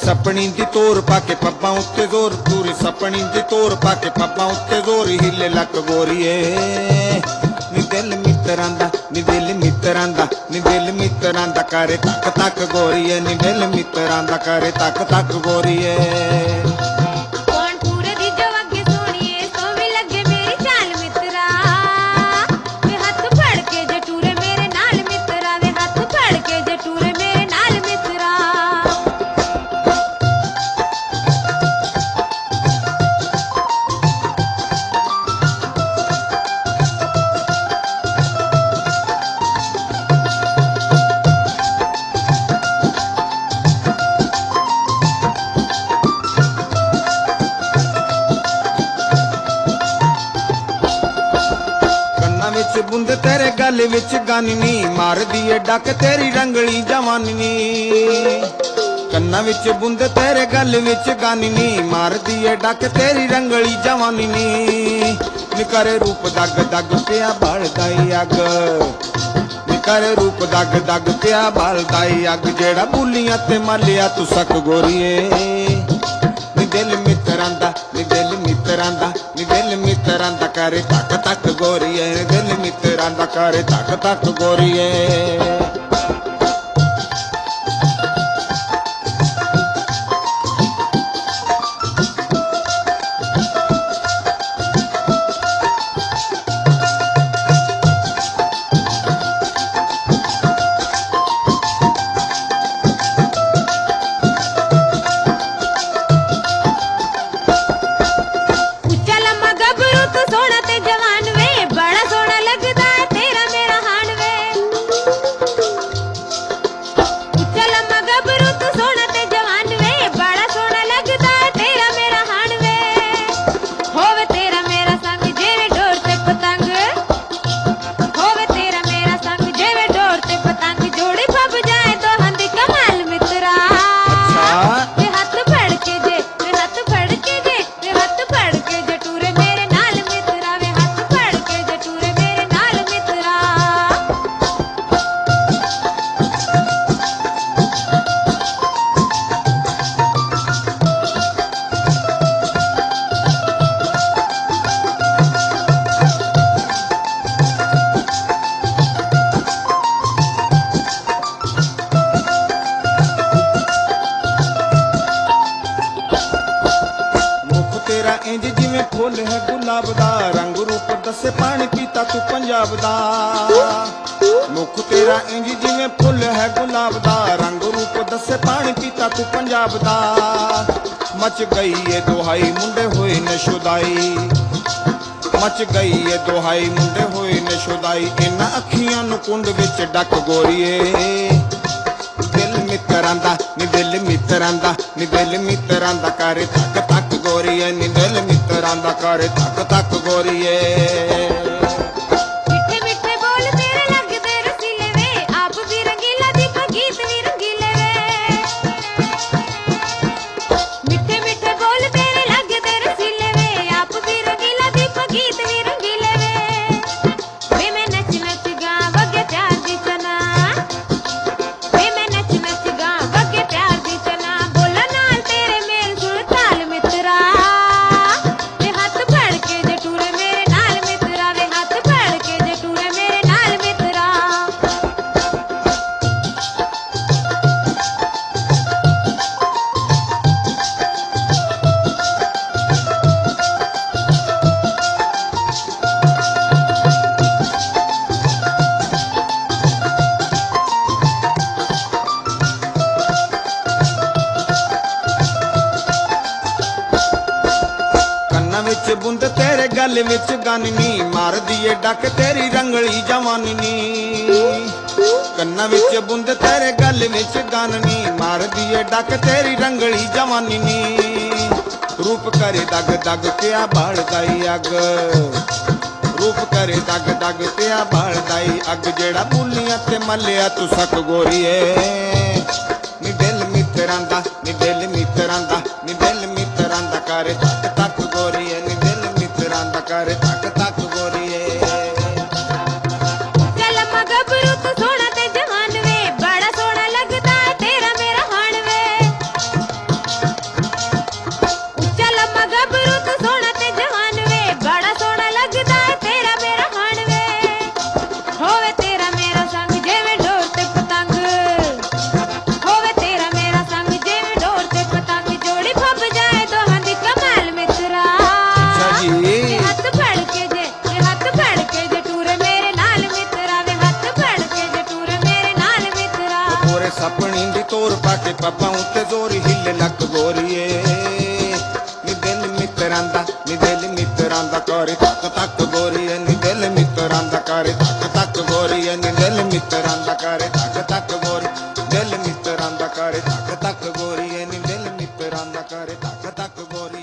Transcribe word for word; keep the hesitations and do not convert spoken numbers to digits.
सपनी दी तोर पाके पब्बां उत्ते जोर, पूरी सपनी दी तोर पाके पब्बां उत्ते जोर, हिले लक गोरीए नी दिल मित्रां दा, नी दिल मित्रां दा, नी दिल मित्रां दा करे तक तक गोरीए, नी दिल मित्रां दा करे तक तक गोरीए। बुंद तेरे गल विच गाननी मार दिए डक तेरी रंगली जवानी, कन्ना विच बुंद तेरे गल विच गाननी मार दिए डक तेरी रंगली जवानी, निकर रूप दग दग पिया बालदाई अग, निकर रूप दग दग पिया बालदाई अग, जेड़ा बूलियां ते मालिया तू सक गोरीए नी दिल मित्रां दा, नी दिल मित्रां दा, नी दिल मित्रां दा करे तक तक गोरीए, नी दिल मित्रां दा करे तक तक गोरीए। इंज जिवें फुल है गुलाब दा, रंग रूप दसे पानी पीता तू पंजाब दा, मुख तेरा इंज जिवें फुल है गुलाब दा, रंग रूप दसे पानी पीता तू पंजाब दा, मच गई ये दुहाई मुंडे होए नशोदाई, मच गई ये दुहाई मुंडे होए नशोदाई, इन्हां अखियां नू कुंड विच डक गोरीए दिल मित्रां दा, नी दिल मित्रां दा, नी दिल मित्रां दा करे तक तक गोरीए, नी दिल मित्रां दा करे तक तक गोरीए। बुंद तेरे गल विच गाननी मार दिए डक तेरी रंगली जवानी, कन्ना विच बुंद तेरे गल विच गाननी मार दिए डक तेरी रंगली जवानी, रूप करे दग दग पिया बालदाई अग, रूप करे दग दग पिया बालदाई अग, जेड़ा बूलियां ते मलिया तू सक गोरीए नी दिल मित्रां दा, नी दिल मित्रां दा, नी दिल मित्रां दा करे तक तक गोरीए, नी दिल मित्रां दा करे तक तक गोरीए। चल मगबरू तू सोना ते जवान वे, बड़ा सोना लगदा तेरा मेरा हाण वे, ਦੇ ਪੱਬਾਂ ਉੱਤੇ ਜ਼ੋਰ ਹਿੱਲ ਲੱਕ ਗੋਰੀਏ ਨੀ ਦਿਲ ਮਿੱਤਰਾਂ ਦਾ ਨੀ ਦਿਲ ਮਿੱਤਰਾਂ ਦਾ ਕਰੇ ਤੱਕ ਤੱਕ ਗੋਰੀਏ ਨੀ ਦਿਲ ਮਿੱਤਰਾਂ ਦਾ ਕਰੇ ਤੱਕ ਤੱਕ ਗੋਰੀਏ ਨੀ ਦਿਲ ਮਿੱਤਰਾਂ ਦਾ ਕਰੇ ਤੱਕ ਤੱਕ ਗੋਰੀ ਦਿਲ ਮਿੱਤਰਾਂ ਦਾ ਕਰੇ ਤੱਕ ਤੱਕ ਗੋਰੀਏ ਨੀ ਦਿਲ ਮਿੱਤਰਾਂ ਦਾ ਕਰੇ ਤੱਕ ਤੱਕ ਗੋਰੀ